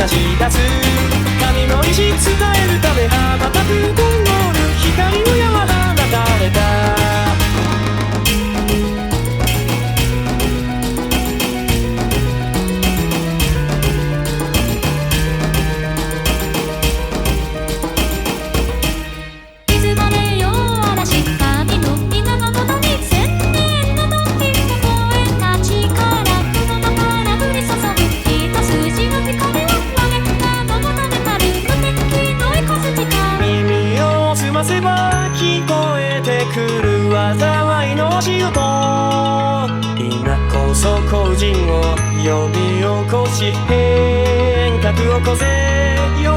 差し出す神の意志伝えるため羽ばたくゴンゴール光の矢は放たれたせば聞こえてくる災いの足音今こそ後人を呼び起こし変革を起こせよ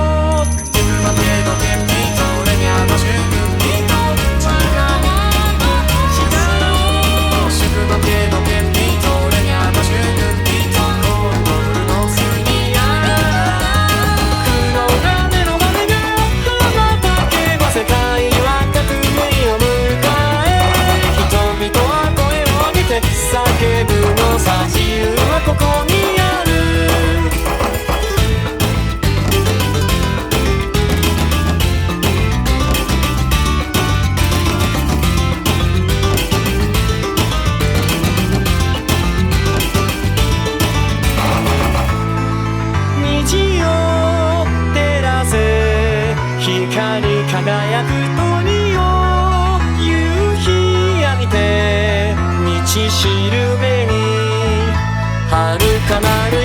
叫ぶのさ自由はここにある道を照らせ光り輝く鳥を夕日浴びて道しるべに遥かなる